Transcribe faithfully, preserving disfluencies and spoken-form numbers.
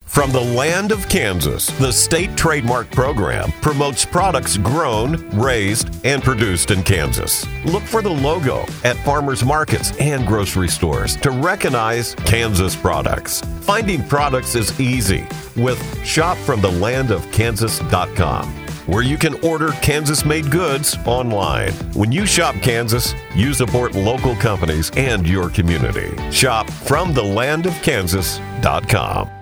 From the land of Kansas, the state trademark program promotes products grown, raised, and produced in Kansas. Look for the logo at farmers markets and grocery stores to recognize Kansas products. Finding products is easy with shop from the land of kansas dot com, where you can order Kansas-made goods online. When you shop Kansas, you support local companies and your community. Shop from the land of kansas dot com.